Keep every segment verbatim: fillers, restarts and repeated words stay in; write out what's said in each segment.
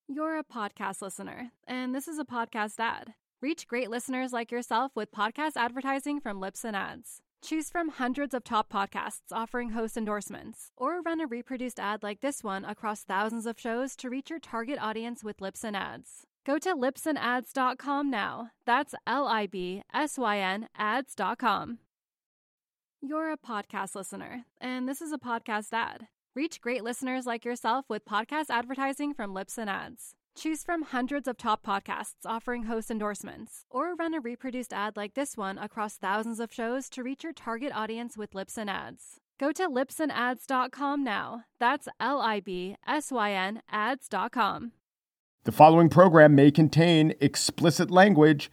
You're a podcast listener, and this is a podcast ad. Reach great listeners like yourself with podcast advertising from Libsyn Ads. Choose from hundreds of top podcasts offering host endorsements, or run a reproduced ad like this one across thousands of shows to reach your target audience with Libsyn Ads. Go to libsyn ads dot com now. That's L I B S Y N ads dot com. You're a podcast listener, and this is a podcast ad. Reach great listeners like yourself with podcast advertising from Libsyn Ads. Choose from hundreds of top podcasts offering host endorsements, or run a reproduced ad like this one across thousands of shows to reach your target audience with Libsyn Ads. Go to libsyn ads dot com now. That's L I B S Y N ads dot com. The following program may contain explicit language.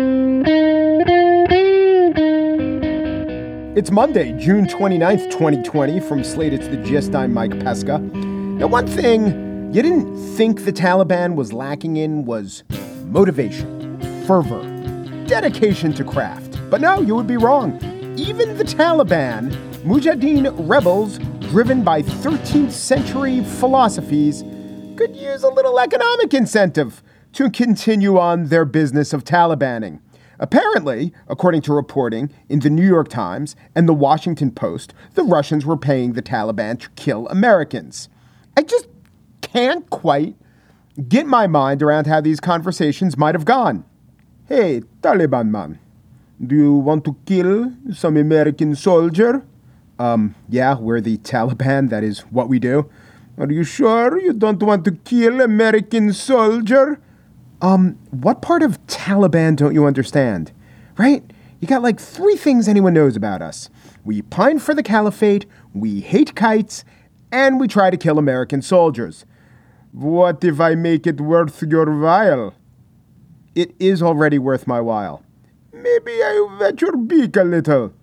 It's Monday, June twenty-ninth, twenty twenty. From Slate, it's The Gist. I'm Mike Pesca. Now, one thing you didn't think the Taliban was lacking in was motivation, fervor, dedication to craft. But no, you would be wrong. Even the Taliban, Mujahideen rebels driven by thirteenth century philosophies, could use a little economic incentive to continue on their business of Talibaning. Apparently, according to reporting in the New York Times and the Washington Post, the Russians were paying the Taliban to kill Americans. I just can't quite get my mind around how these conversations might have gone. Hey, Taliban man, do you want to kill some American soldier? Um, yeah, we're the Taliban. That is what we do. Are you sure you don't want to kill American soldier? Um, what part of Taliban don't you understand? Right? You got like three things anyone knows about us. We pine for the caliphate, we hate kites, and we try to kill American soldiers. What if I make it worth your while? It is already worth my while. Maybe I wet your beak a little.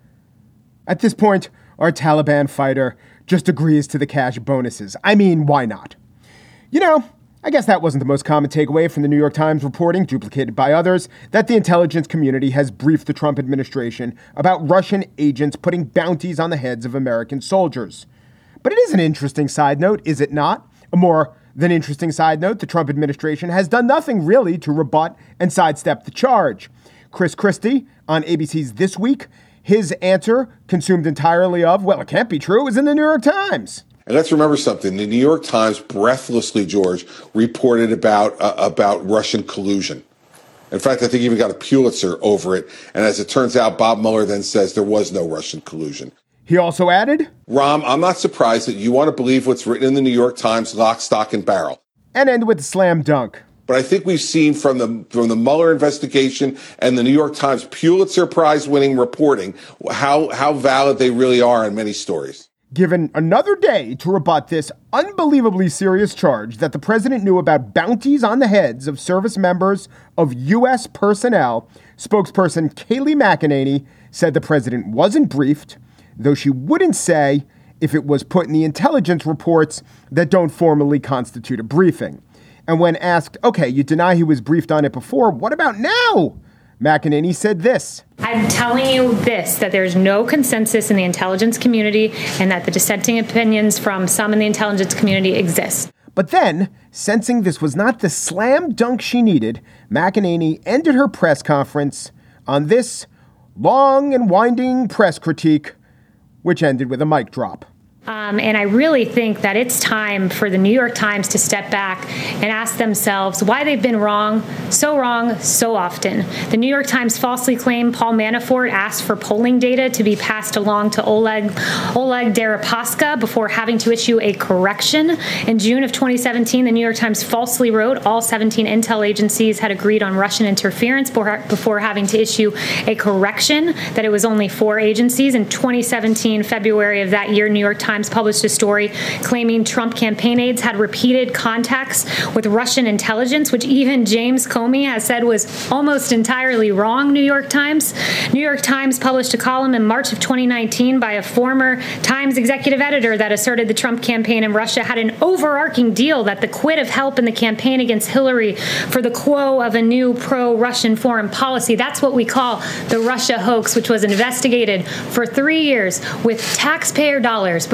At this point, our Taliban fighter just agrees to the cash bonuses. I mean, why not? You know, I guess that wasn't the most common takeaway from the New York Times reporting, duplicated by others, that the intelligence community has briefed the Trump administration about Russian agents putting bounties on the heads of American soldiers. But it is an interesting side note, is it not? A more than interesting side note, the Trump administration has done nothing really to rebut and sidestep the charge. Chris Christie on A B C's This Week, his answer, consumed entirely of, well, it can't be true, is in the New York Times. And let's remember something. The New York Times breathlessly, George, reported about uh, about Russian collusion. In fact, I think he even got a Pulitzer over it. And as it turns out, Bob Mueller then says there was no Russian collusion. He also added, Ram, I'm not surprised that you want to believe what's written in the New York Times, lock, stock, and barrel. And end with a slam dunk. But I think we've seen from the from the Mueller investigation and the New York Times Pulitzer Prize-winning reporting how how valid they really are in many stories. Given another day to rebut this unbelievably serious charge that the president knew about bounties on the heads of service members of U S personnel, spokesperson Kayleigh McEnany said the president wasn't briefed, though she wouldn't say if it was put in the intelligence reports that don't formally constitute a briefing. And when asked, okay, you deny he was briefed on it before, what about now? McEnany said this. I'm telling you this, that there's no consensus in the intelligence community and that the dissenting opinions from some in the intelligence community exist. But then, sensing this was not the slam dunk she needed, McEnany ended her press conference on this long and winding press critique, which ended with a mic drop. Um, and I really think that it's time for the New York Times to step back and ask themselves why they've been wrong, so wrong, so often. The New York Times falsely claimed Paul Manafort asked for polling data to be passed along to Oleg, Oleg Deripaska before having to issue a correction. In June of twenty seventeen, the New York Times falsely wrote all seventeen intel agencies had agreed on Russian interference before having to issue a correction that it was only four agencies. In twenty seventeen, February of that year, New York Times Times published a story claiming Trump campaign aides had repeated contacts with Russian intelligence, which even James Comey has said was almost entirely wrong, New York Times. New York Times published a column in March of twenty nineteen by a former Times executive editor that asserted the Trump campaign in Russia had an overarching deal that the quid of help in the campaign against Hillary for the quo of a new pro-Russian foreign policy. That's what we call the Russia hoax, which was investigated for three years with taxpayer dollars before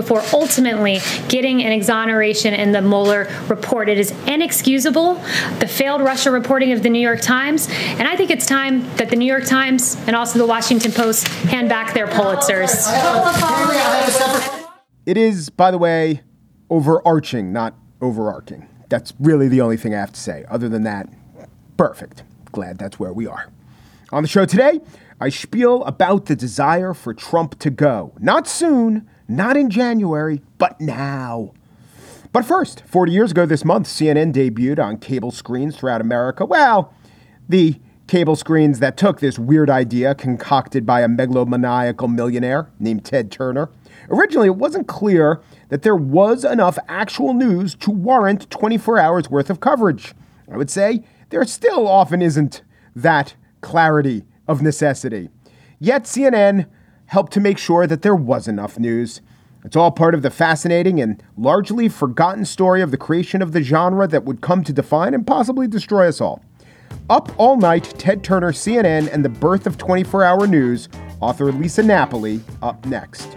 before ultimately getting an exoneration in the Mueller report. It is inexcusable, the failed Russia reporting of the New York Times, and I think it's time that the New York Times and also the Washington Post hand back their Pulitzers. It is, by the way, overarching, not overarching. That's really the only thing I have to say. Other than that, perfect. Glad that's where we are. On the show today, I spiel about the desire for Trump to go. Not soon, not in January, but now. But first, forty years ago this month, C N N debuted on cable screens throughout America. Well, the cable screens that took this weird idea concocted by a megalomaniacal millionaire named Ted Turner. Originally, it wasn't clear that there was enough actual news to warrant twenty-four hours worth of coverage. I would say there still often isn't that clarity of necessity. Yet C N N helped to make sure that there was enough news. It's all part of the fascinating and largely forgotten story of the creation of the genre that would come to define and possibly destroy us all. Up All Night, Ted Turner, C N N, and the birth of twenty-four hour news, author Lisa Napoli, up next.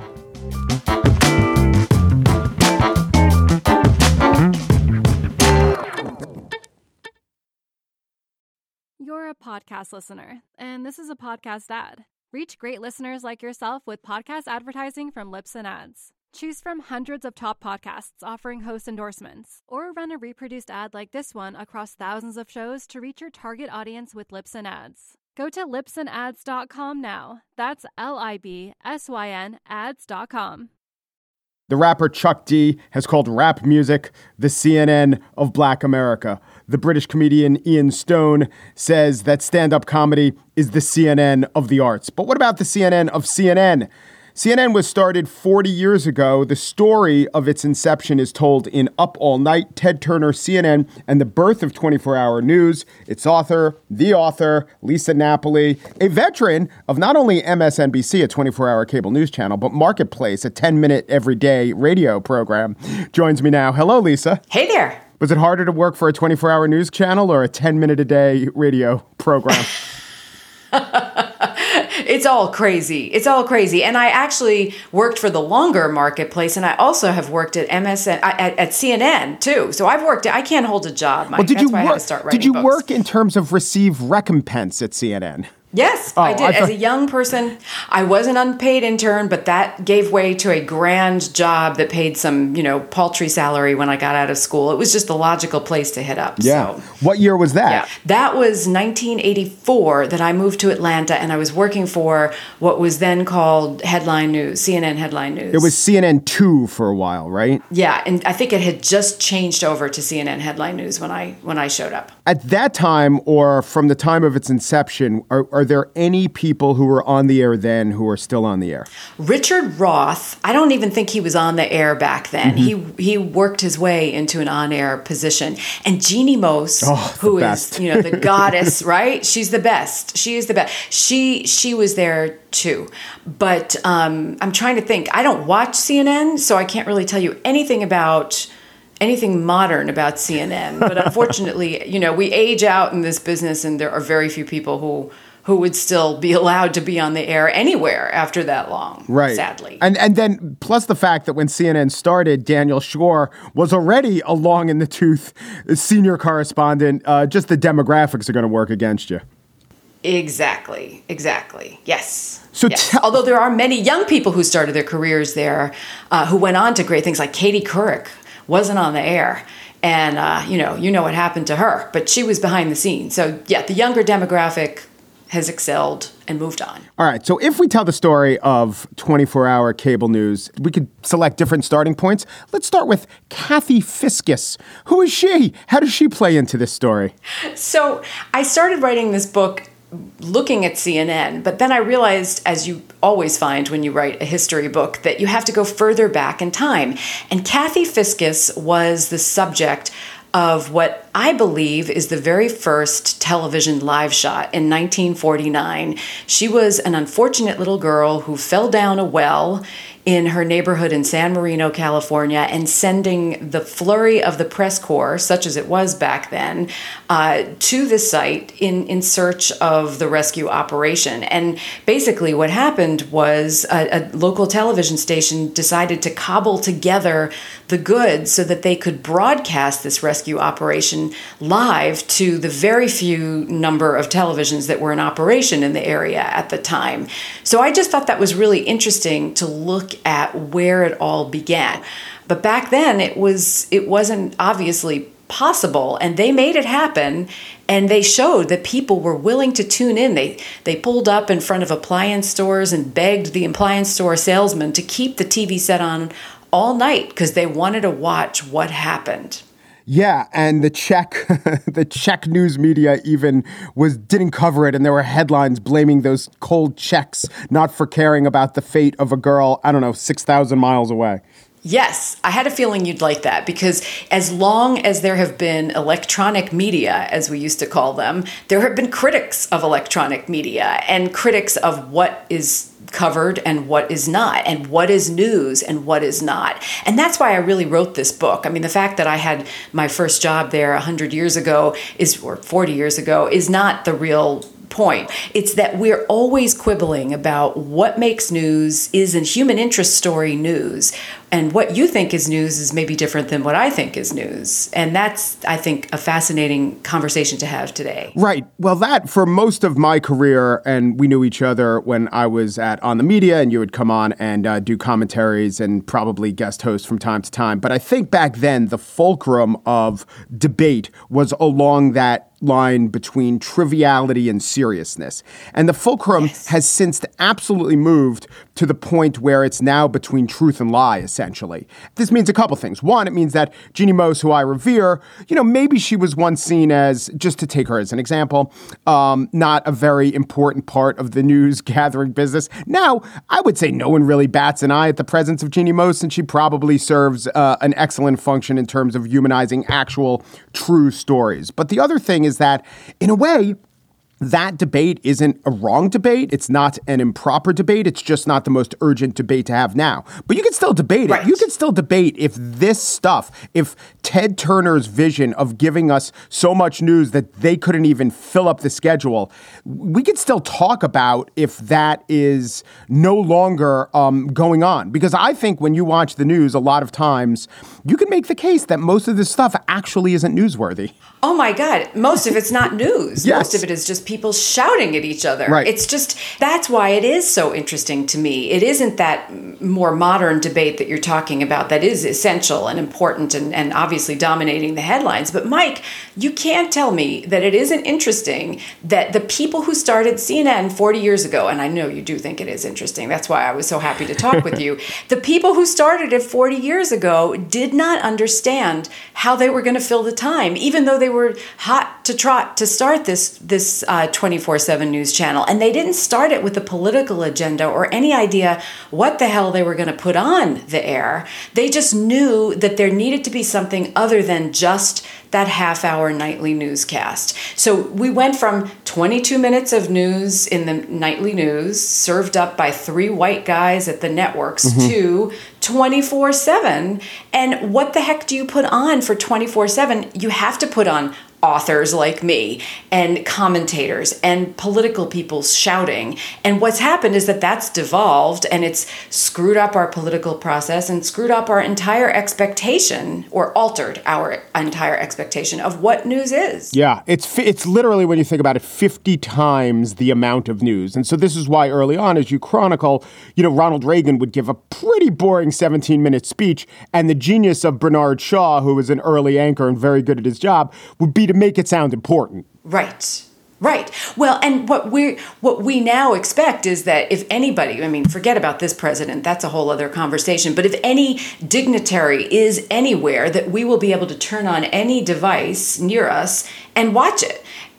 You're a podcast listener, and this is a podcast ad. Reach great listeners like yourself with podcast advertising from Libsyn Ads. Choose from hundreds of top podcasts offering host endorsements, or run a reproduced ad like this one across thousands of shows to reach your target audience with Libsyn Ads. Go to libsyn ads dot com now. That's L I B S Y N ads dot com. The rapper Chuck D has called rap music the C N N of Black America. The British comedian Ian Stone says that stand-up comedy is the C N N of the arts. But what about the C N N of C N N? C N N was started forty years ago. The story of its inception is told in Up All Night, Ted Turner, C N N, and the birth of twenty-four hour news. Its author, the author, Lisa Napoli, a veteran of not only M S N B C, a twenty-four hour cable news channel, but Marketplace, a ten minute everyday radio program, joins me now. Hello, Lisa. Hey there. Was it harder to work for a twenty-four hour news channel or a ten minute a day radio program? It's all crazy. It's all crazy. And I actually worked for the longer Marketplace, and I also have worked at M S N, at, at C N N too. So I've worked. I can't hold a job, Mike. Well, did That's you why work, I had to start writing Did you books. work in terms of receive recompense at C N N? Yes, Oh, I did. I thought- As a young person, I was an unpaid intern, but that gave way to a grand job that paid some, you know, paltry salary when I got out of school. It was just the logical place to hit up. Yeah. So. What year was that? Yeah, that was nineteen eighty-four that I moved to Atlanta, and I was working for what was then called Headline News, C N N Headline News. It was C N N two for a while, right? Yeah, and I think it had just changed over to C N N Headline News when I when I showed up. At that time, or from the time of its inception, are, are there any people who were on the air then who are still on the air? Richard Roth, I don't even think he was on the air back then. Mm-hmm. He he worked his way into an on-air position. And Jeannie Mose, oh, who is, best. you know, the goddess, right? She's the best. She is the best. She she was there too. But um, I'm trying to think. I don't watch C N N, so I can't really tell you anything about anything modern about C N N. But unfortunately, you know, we age out in this business, and there are very few people who who would still be allowed to be on the air anywhere after that long, right. Sadly. And and then plus the fact that when C N N started, Daniel Schorr was already a long in the tooth senior correspondent. Uh, just the demographics are going to work against you. Exactly. Exactly. Yes. So yes. t- Although there are many young people who started their careers there, uh, who went on to great things, like Katie Couric wasn't on the air. And, uh, you know, you know what happened to her, but she was behind the scenes. So, yeah, the younger demographic has excelled and moved on. All right. So if we tell the story of twenty-four hour cable news, we could select different starting points. Let's start with Kathy Fiscus. Who is she? How does she play into this story? So I started writing this book looking at C N N, but then I realized, as you always find when you write a history book, that you have to go further back in time. And Kathy Fiscus was the subject of what I believe is the very first television live shot in nineteen forty-nine. She was an unfortunate little girl who fell down a well in her neighborhood in San Marino, California, and sending the flurry of the press corps, such as it was back then, uh, to the site in, in search of the rescue operation. And basically what happened was a, a local television station decided to cobble together the goods so that they could broadcast this rescue operation live to the very few number of televisions that were in operation in the area at the time. So I just thought that was really interesting to look at where it all began. But back then it was it wasn't obviously possible, and they made it happen, and they showed that people were willing to tune in. They they pulled up in front of appliance stores and begged the appliance store salesman to keep the T V set on all night because they wanted to watch what happened. Yeah, and the Czech, the Czech news media even was didn't cover it, and there were headlines blaming those cold Czechs not for caring about the fate of a girl, I don't know, six thousand miles away. Yes, I had a feeling you'd like that, because as long as there have been electronic media, as we used to call them, there have been critics of electronic media and critics of what is covered and what is not, and what is news and what is not. And that's why I really wrote this book. I mean, the fact that I had my first job there one hundred years ago is, or forty years ago, is not the real point. It's that we're always quibbling about what makes news. Is a human interest story news? And what you think is news is maybe different than what I think is news. And that's, I think, a fascinating conversation to have today. Right. Well, that for most of my career, and we knew each other when I was at On the Media, and you would come on and uh, do commentaries and probably guest host from time to time. But I think back then the fulcrum of debate was along that line between triviality and seriousness. And the fulcrum yes. has since absolutely moved to the point where it's now between truth and lie, essentially. This means a couple things. One, it means that Jeanne Moos, who I revere, you know, maybe she was once seen as, just to take her as an example, um, not a very important part of the news gathering business. Now, I would say no one really bats an eye at the presence of Jeanne Moos, and she probably serves uh, an excellent function in terms of humanizing actual true stories. But the other thing is that, in a way, that debate isn't a wrong debate. It's not an improper debate. It's just not the most urgent debate to have now. But you can still debate it. Right. You can still debate if this stuff, if Ted Turner's vision of giving us so much news that they couldn't even fill up the schedule, we could still talk about if that is no longer um, going on. Because I think when you watch the news, a lot of times you can make the case that most of this stuff actually isn't newsworthy. Oh my God, most of it's not news. Yes. Most of it is just people shouting at each other. Right. It's just, that's why it is so interesting to me. It isn't that more modern debate that you're talking about that is essential and important and, and obviously dominating the headlines. But Mike, you can't tell me that it isn't interesting that the people who started C N N forty years ago, and I know you do think it is interesting, that's why I was so happy to talk with you, the people who started it forty years ago did not understand how they were going to fill the time, even though they were hot to trot to start this this uh, twenty-four seven news channel. And they didn't start it with a political agenda or any idea what the hell they were going to put on the air. They just knew that there needed to be something other than just that half-hour nightly newscast. So we went from twenty-two minutes of news in the nightly news, served up by three white guys at the networks, mm-hmm. to twenty-four seven. And what the heck do you put on for twenty-four seven? You have to put on authors like me and commentators and political people shouting. And what's happened is that that's devolved, and it's screwed up our political process and screwed up our entire expectation, or altered our entire expectation of what news is. Yeah, it's it's literally, when you think about it, fifty times the amount of news. And so this is why early on, as you chronicle, you know, Ronald Reagan would give a pretty boring seventeen-minute speech, and the genius of Bernard Shaw, who was an early anchor and very good at his job, would be to make it sound important. Right. Right. Well, and what we what we now expect is that if anybody, I mean, forget about this president, that's a whole other conversation, but if any dignitary is anywhere, that we will be able to turn on any device near us and watch it.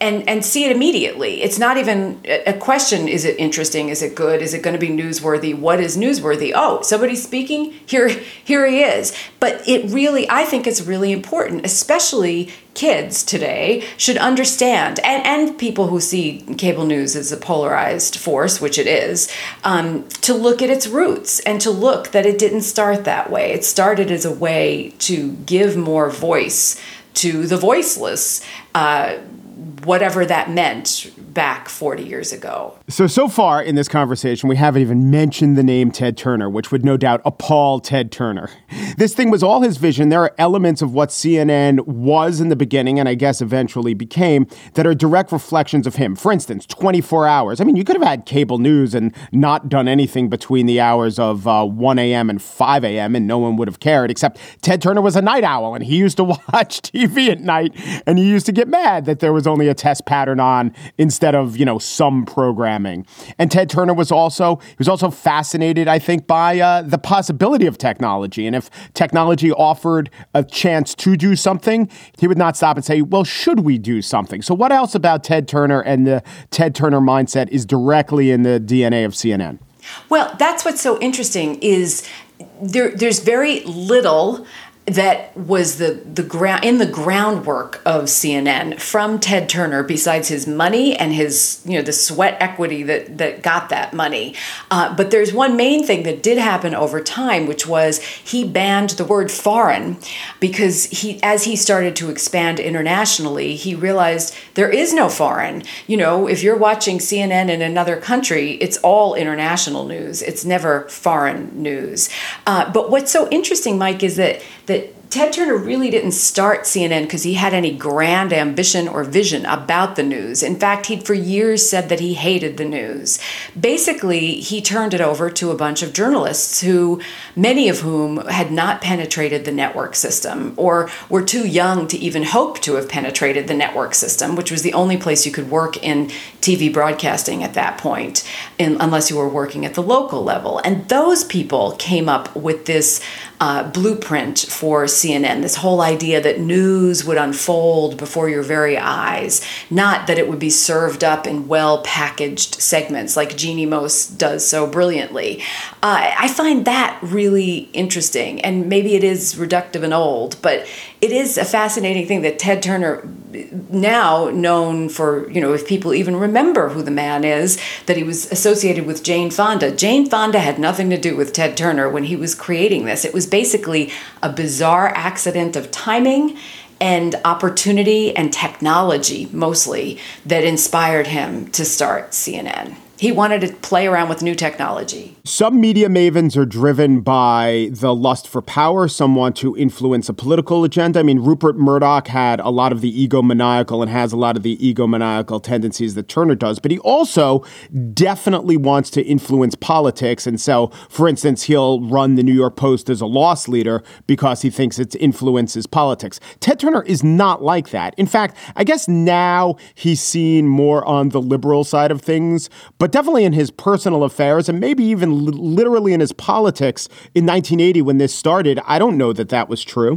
and and see it immediately. It's not even a question, is it interesting? Is it good? Is it going to be newsworthy? What is newsworthy? Oh, somebody's speaking? Here, here he is. But it really, I think it's really important, especially kids today should understand, and, and people who see cable news as a polarized force, which it is, um, to look at its roots and to look that it didn't start that way. It started as a way to give more voice to the voiceless, uh, whatever that meant back forty years ago. So, so far in this conversation, we haven't even mentioned the name Ted Turner, which would no doubt appall Ted Turner. This thing was all his vision. There are elements of what C N N was in the beginning, and I guess eventually became, that are direct reflections of him. For instance, twenty-four hours. I mean, you could have had cable news and not done anything between the hours of uh, one a.m. and five a.m., and no one would have cared, except Ted Turner was a night owl, and he used to watch T V at night, and he used to get mad that there was only a test pattern on instead of, you know, some programming. And Ted Turner was also, he was also fascinated, I think, by uh, the possibility of technology. And if technology offered a chance to do something, he would not stop and say, well, should we do something? So what else about Ted Turner and the Ted Turner mindset is directly in the D N A of C N N? Well, that's what's so interesting is there, there's very little that was the the ground in the groundwork of C N N from Ted Turner, besides his money and his, you know, the sweat equity that that got that money. Uh, but there's one main thing that did happen over time, which was he banned the word foreign, because he, as he started to expand internationally, he realized there is no foreign. You know, if you're watching C N N in another country, it's all international news. It's never foreign news. Uh, but what's so interesting, Mike, is that that Ted Turner really didn't start C N N because he had any grand ambition or vision about the news. In fact, he'd for years said that he hated the news. Basically, he turned it over to a bunch of journalists who, many of whom had not penetrated the network system or were too young to even hope to have penetrated the network system, which was the only place you could work in T V broadcasting at that point, in, unless you were working at the local level. And those people came up with this uh, blueprint for C N N, this whole idea that news would unfold before your very eyes, not that it would be served up in well-packaged segments like Jeannie Moos does so brilliantly. Uh, I find that really interesting, and maybe it is reductive and old, but it is a fascinating thing that Ted Turner, now known for, you know, if people even remember who the man is, that he was associated with Jane Fonda. Jane Fonda had nothing to do with Ted Turner when he was creating this. It was basically a bizarre accident of timing and opportunity and technology, mostly, that inspired him to start C N N. He wanted to play around with new technology. Some media mavens are driven by the lust for power. Some want to influence a political agenda. I mean, Rupert Murdoch had a lot of the egomaniacal and has a lot of the egomaniacal tendencies that Turner does. But he also definitely wants to influence politics. And so, for instance, he'll run the New York Post as a loss leader because he thinks it influences politics. Ted Turner is not like that. In fact, I guess now he's seen more on the liberal side of things, but definitely in his personal affairs and maybe even li- literally in his politics in nineteen eighty when this started, I don't know that that was true.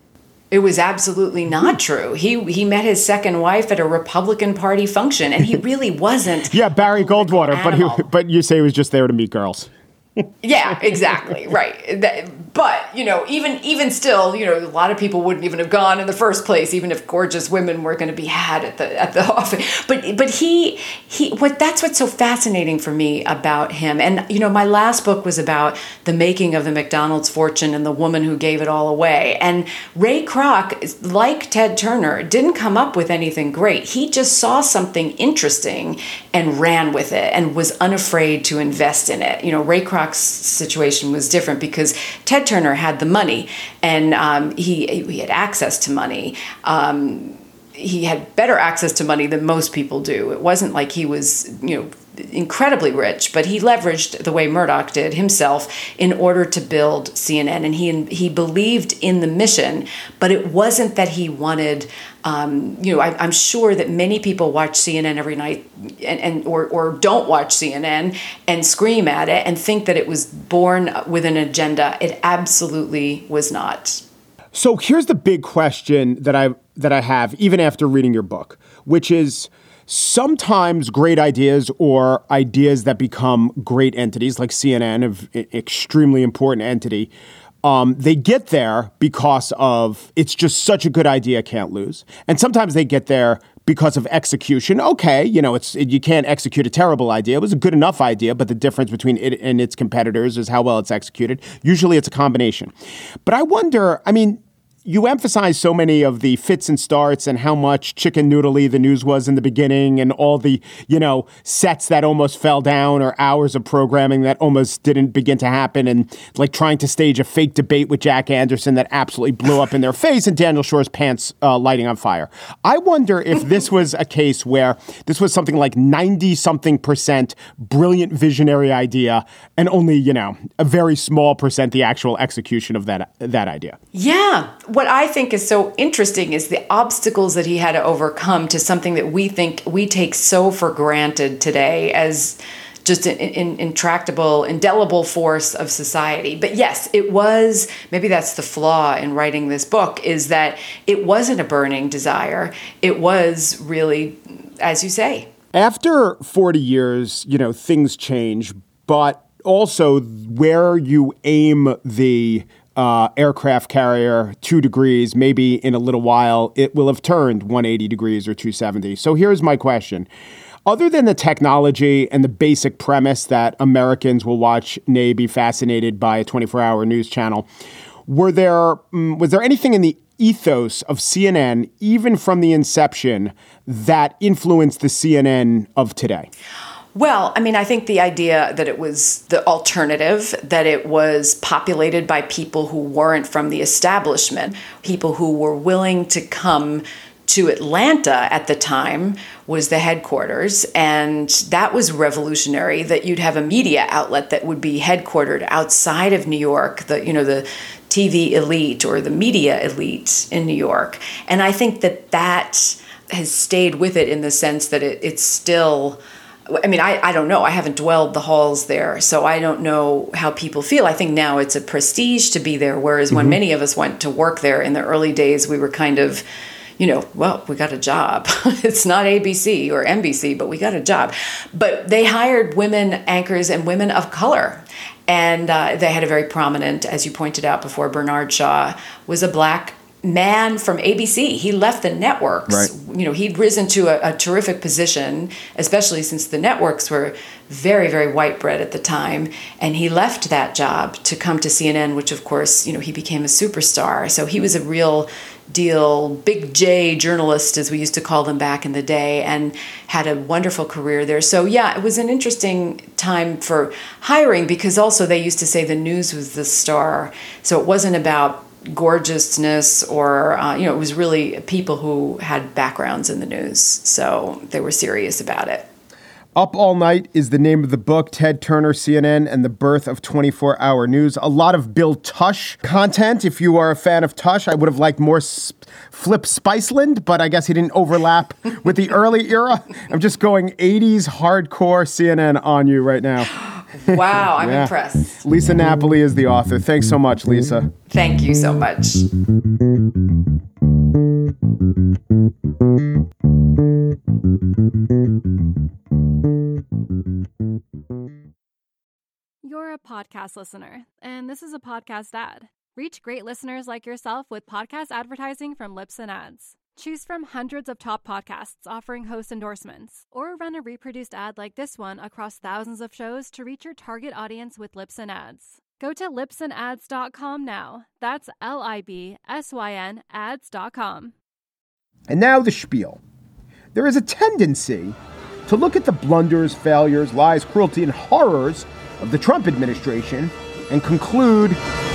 It was absolutely not true. He he met his second wife at a Republican Party function, and he really wasn't. Yeah, Barry Goldwater, but he, but you say he was just there to meet girls. Yeah, exactly. Right. That, but, you know, even even still, you know, a lot of people wouldn't even have gone in the first place, even if gorgeous women were going to be had at the at the office. But but he he what that's what's so fascinating for me about him. And, you know, my last book was about the making of the McDonald's fortune and the woman who gave it all away. And Ray Kroc, like Ted Turner, didn't come up with anything great. He just saw something interesting and ran with it and was unafraid to invest in it. You know, Ray Kroc situation was different because Ted Turner had the money and um, he he had access to money. Um, he had better access to money than most people do. It wasn't like he was, you know, incredibly rich, but he leveraged the way Murdoch did himself in order to build C N N, and he he believed in the mission. But it wasn't that he wanted. Um, you know, I, I'm sure that many people watch C N N every night, and, and or or don't watch C N N and scream at it and think that it was born with an agenda. It absolutely was not. So here's the big question that I've that I have, even after reading your book, which is sometimes great ideas or ideas that become great entities, like C N N, an extremely important entity, um, they get there because of it's just such a good idea, can't lose. And sometimes they get there because of execution. Okay, you know, it's you can't execute a terrible idea. It was a good enough idea, but the difference between it and its competitors is how well it's executed. Usually it's a combination. But I wonder, I mean, you emphasize so many of the fits and starts and how much chicken noodly the news was in the beginning and all the, you know, sets that almost fell down or hours of programming that almost didn't begin to happen, and like trying to stage a fake debate with Jack Anderson that absolutely blew up in their face and Daniel Shore's pants uh, lighting on fire. I wonder if this was a case where this was something like ninety something percent brilliant visionary idea and only, you know, a very small percent the actual execution of that that idea. Yeah. What I think is so interesting is the obstacles that he had to overcome to something that we think we take so for granted today as just an, an intractable, indelible force of society. But yes, it was, maybe that's the flaw in writing this book, is that it wasn't a burning desire. It was really, as you say. After forty years, you know, things change, but also where you aim the Uh, aircraft carrier two degrees, maybe in a little while, it will have turned one hundred eighty degrees or two hundred seventy. So here's my question. Other than the technology and the basic premise that Americans will watch, nay, be fascinated by a twenty-four hour news channel, were there um, was there anything in the ethos of C N N, even from the inception, that influenced the C N N of today? Well, I mean, I think the idea that it was the alternative, that it was populated by people who weren't from the establishment, people who were willing to come to Atlanta at the time was the headquarters. And that was revolutionary, that you'd have a media outlet that would be headquartered outside of New York, the, you know, the T V elite or the media elite in New York. And I think that that has stayed with it in the sense that it, it's still... I mean, I, I don't know. I haven't dwelled the halls there, so I don't know how people feel. I think now it's a prestige to be there, whereas mm-hmm. when many of us went to work there in the early days, we were kind of, you know, well, we got a job. It's not A B C or N B C, but we got a job. But they hired women anchors and women of color. And uh, they had a very prominent, as you pointed out before, Bernard Shaw was a black man from A B C. He left the networks. Right. You know, he'd risen to a, a terrific position, especially since the networks were very, very white bread at the time. And he left that job to come to C N N, which of course, you know, he became a superstar. So he was a real deal, big J journalist, as we used to call them back in the day, and had a wonderful career there. So yeah, it was an interesting time for hiring, because also they used to say the news was the star. So it wasn't about gorgeousness or, uh, you know, it was really people who had backgrounds in the news. So they were serious about it. Up All Night is the name of the book. Ted Turner, C N N, and the Birth of twenty-four hour News. A lot of Bill Tush content. If you are a fan of Tush, I would have liked more sp- Flip Spiceland, but I guess he didn't overlap with the early era. I'm just going eighties hardcore C N N on you right now. Wow, I'm yeah. impressed. Lisa Napoli is the author. Thanks so much, Lisa. Thank you so much. You're a podcast listener, and this is a podcast ad. Reach great listeners like yourself with podcast advertising from Libsyn Ads. Choose from hundreds of top podcasts offering host endorsements, or run a reproduced ad like this one across thousands of shows to reach your target audience with Libsyn Ads. Go to libsyn ads dot com now. That's L I B S Y N ads dot com. And now the spiel. There is a tendency to look at the blunders, failures, lies, cruelty, and horrors of the Trump administration and conclude,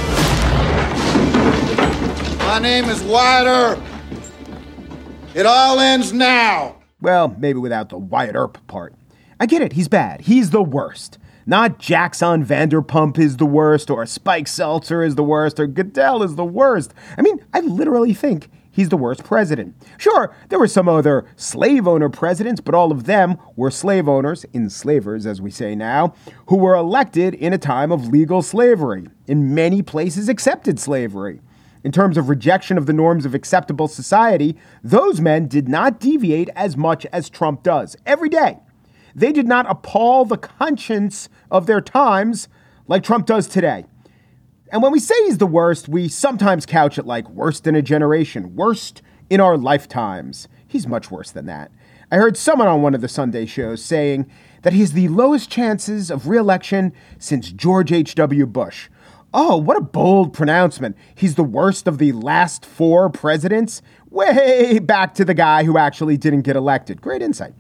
my name is Wyatt Earp. It all ends now. Well, maybe without the Wyatt Earp part. I get it. He's bad. He's the worst. Not Jackson Vanderpump is the worst, or Spike Seltzer is the worst, or Goodell is the worst. I mean, I literally think he's the worst president. Sure, there were some other slave owner presidents, but all of them were slave owners, enslavers as we say now, who were elected in a time of legal slavery. In many places accepted slavery. In terms of rejection of the norms of acceptable society, those men did not deviate as much as Trump does every day. They did not appall the conscience of their times like Trump does today. And when we say he's the worst, we sometimes couch it like worst in a generation, worst in our lifetimes. He's much worse than that. I heard someone on one of the Sunday shows saying that he has the lowest chances of re-election since George H W Bush. Oh, what a bold pronouncement. He's the worst of the last four presidents? Way back to the guy who actually didn't get elected. Great insight.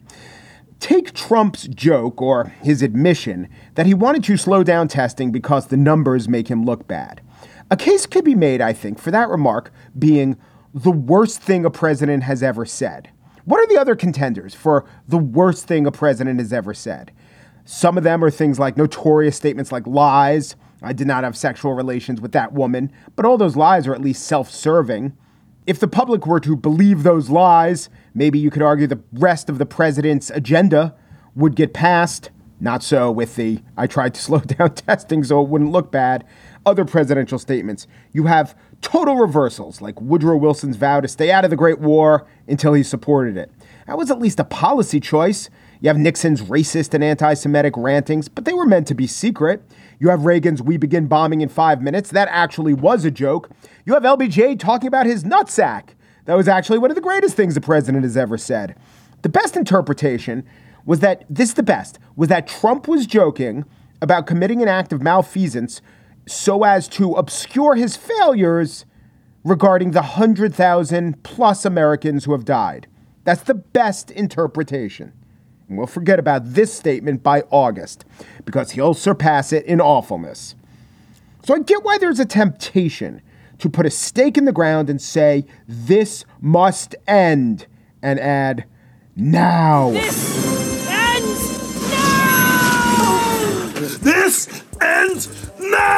Take Trump's joke or his admission that he wanted to slow down testing because the numbers make him look bad. A case could be made, I think, for that remark being the worst thing a president has ever said. What are the other contenders for the worst thing a president has ever said? Some of them are things like notorious statements like lies. I did not have sexual relations with that woman, but all those lies are at least self-serving. If the public were to believe those lies, maybe you could argue the rest of the president's agenda would get passed. Not so with the, I tried to slow down testing so it wouldn't look bad, other presidential statements. You have total reversals, like Woodrow Wilson's vow to stay out of the Great War until he supported it. That was at least a policy choice. You have Nixon's racist and anti-Semitic rantings, but they were meant to be secret. You have Reagan's "we begin bombing in five minutes." That actually was a joke. You have L B J talking about his nutsack. That was actually one of the greatest things the president has ever said. The best interpretation was that, this is the best, was that Trump was joking about committing an act of malfeasance so as to obscure his failures regarding the one hundred thousand plus Americans who have died. That's the best interpretation. And we'll forget about this statement by August because he'll surpass it in awfulness. So I get why there's a temptation to put a stake in the ground and say, this must end, and add, now. This ends now! This ends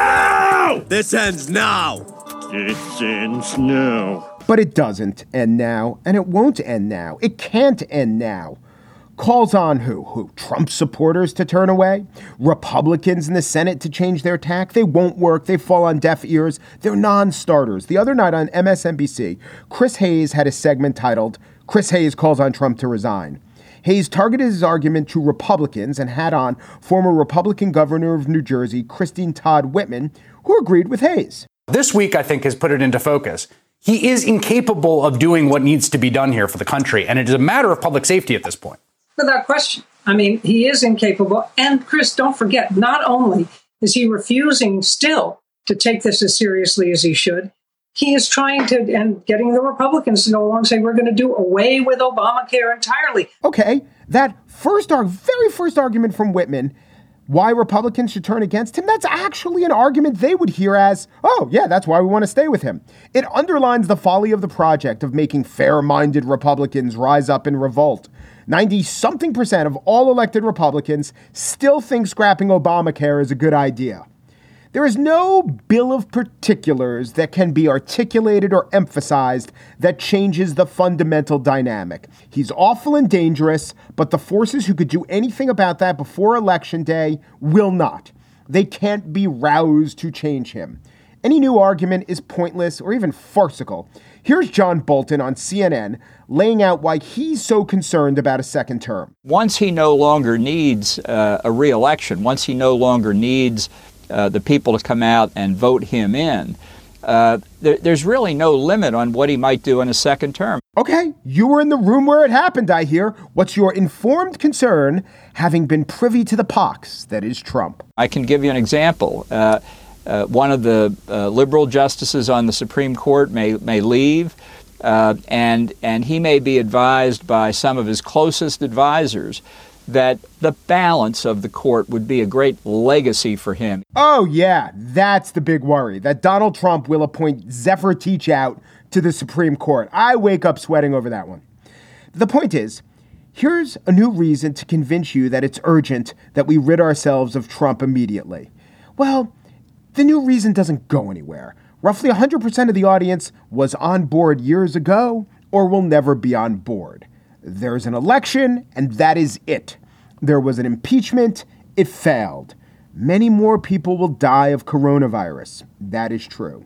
now! This ends now! This ends now. But it doesn't end now, and it won't end now. It can't end now. Calls on who? Who? Trump supporters to turn away? Republicans in the Senate to change their tack? They won't work. They fall on deaf ears. They're non-starters. The other night on M S N B C, Chris Hayes had a segment titled, Chris Hayes Calls on Trump to Resign. Hayes targeted his argument to Republicans and had on former Republican governor of New Jersey, Christine Todd Whitman, who agreed with Hayes. This week, I think, has put it into focus. He is incapable of doing what needs to be done here for the country, and it is a matter of public safety at this point. Without question. I mean, he is incapable. And Chris, don't forget, not only is he refusing still to take this as seriously as he should, he is trying to, and getting the Republicans to go along and say, we're going to do away with Obamacare entirely. Okay, that first, very first argument from Whitman, why Republicans should turn against him, that's actually an argument they would hear as, oh, yeah, that's why we want to stay with him. It underlines the folly of the project of making fair-minded Republicans rise up in revolt. ninety-something percent of all elected Republicans still think scrapping Obamacare is a good idea. There is no bill of particulars that can be articulated or emphasized that changes the fundamental dynamic. He's awful and dangerous, but the forces who could do anything about that before Election Day will not. They can't be roused to change him. Any new argument is pointless or even farcical. Here's John Bolton on C N N laying out why he's so concerned about a second term. Once he no longer needs uh, a re-election, once he no longer needs uh, the people to come out and vote him in, uh, there, there's really no limit on what he might do in a second term. Okay, you were in the room where it happened, I hear. What's your informed concern, having been privy to the pox that is Trump? I can give you an example. Uh, Uh, one of the uh, liberal justices on the Supreme Court may may leave, uh, and and he may be advised by some of his closest advisors that the balance of the court would be a great legacy for him. Oh, yeah, that's the big worry, that Donald Trump will appoint Zephyr Teachout to the Supreme Court. I wake up sweating over that one. The point is, here's a new reason to convince you that it's urgent that we rid ourselves of Trump immediately. Well, the new reason doesn't go anywhere. Roughly one hundred percent of the audience was on board years ago or will never be on board. There's an election, and that is it. There was an impeachment. It failed. Many more people will die of coronavirus. That is true.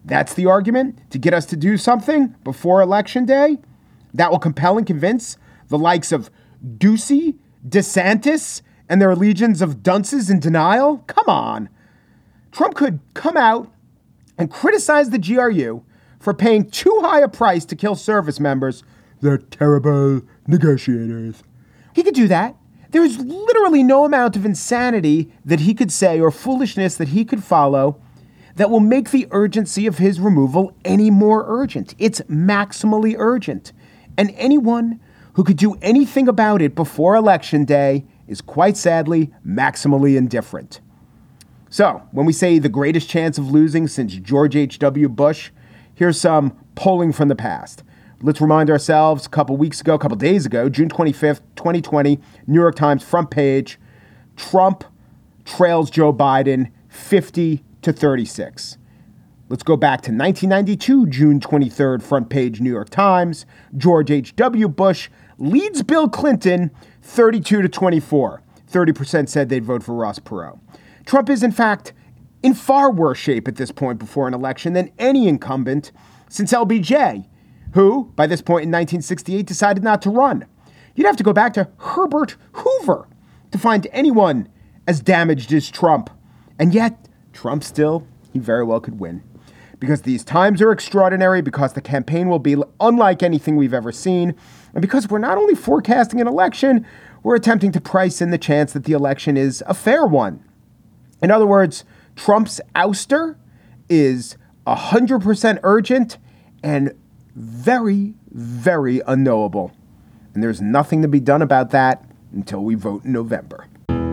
That's the argument to get us to do something before Election Day that will compel and convince the likes of Ducey, DeSantis, and their legions of dunces in denial? Come on. Trump could come out and criticize the G R U for paying too high a price to kill service members. They're terrible negotiators. He could do that. There's literally no amount of insanity that he could say or foolishness that he could follow that will make the urgency of his removal any more urgent. It's maximally urgent. And anyone who could do anything about it before Election Day is quite sadly maximally indifferent. So, when we say the greatest chance of losing since George H W. Bush, here's some polling from the past. Let's remind ourselves, a couple weeks ago, a couple days ago, June twenty-fifth, twenty twenty, New York Times front page, Trump trails Joe Biden fifty to thirty-six. Let's go back to nineteen ninety-two, June twenty-third, front page, New York Times, George H W. Bush leads Bill Clinton thirty-two to twenty-four. thirty percent said they'd vote for Ross Perot. Trump is, in fact, in far worse shape at this point before an election than any incumbent since L B J, who, by this point in nineteen sixty-eight, decided not to run. You'd have to go back to Herbert Hoover to find anyone as damaged as Trump. And yet, Trump still, he very well could win. Because these times are extraordinary, because the campaign will be unlike anything we've ever seen, and because we're not only forecasting an election, we're attempting to price in the chance that the election is a fair one. In other words, Trump's ouster is one hundred percent urgent and very, very unknowable. And there's nothing to be done about that until we vote in November.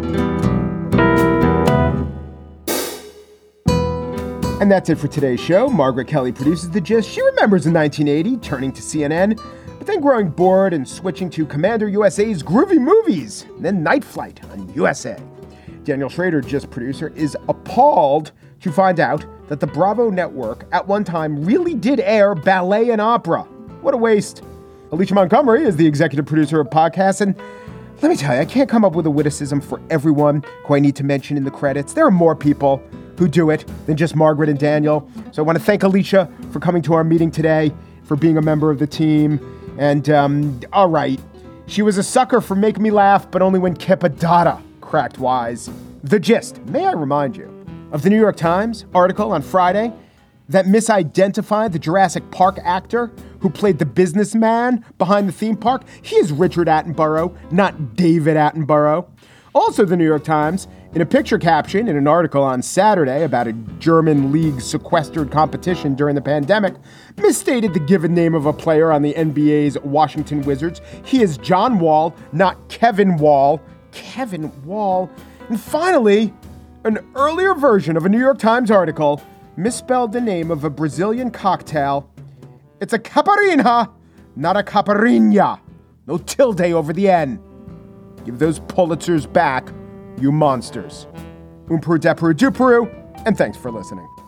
And that's it for today's show. Margaret Kelly produces The Gist. She remembers in nineteen eighty turning to C N N, but then growing bored and switching to Commander U S A's Groovy Movies, and then Night Flight on U S A. Daniel Schrader, Gist producer, is appalled to find out that the Bravo network at one time really did air ballet and opera. What a waste. Alicia Montgomery is the executive producer of podcasts, and let me tell you, I can't come up with a witticism for everyone who I need to mention in the credits. There are more people who do it than just Margaret and Daniel. So I want to thank Alicia for coming to our meeting today, for being a member of the team. And, um, all right, she was a sucker for Make Me Laugh, but only when Kepadata cracked wise. The Gist, may I remind you of the New York Times article on Friday that misidentified the Jurassic Park actor who played the businessman behind the theme park? He is Richard Attenborough, not David Attenborough. Also, the New York Times, in a picture caption in an article on Saturday about a German league sequestered competition during the pandemic, misstated the given name of a player on the N B A's Washington Wizards. He is John Wall, not Kevin Wall. Kevin Wall. And finally, an earlier version of a New York Times article misspelled the name of a Brazilian cocktail. It's a caipirinha, not a caipirinha. No tilde over the N. Give those Pulitzers back, you monsters. Umperu, Deperu, Duperu, and thanks for listening.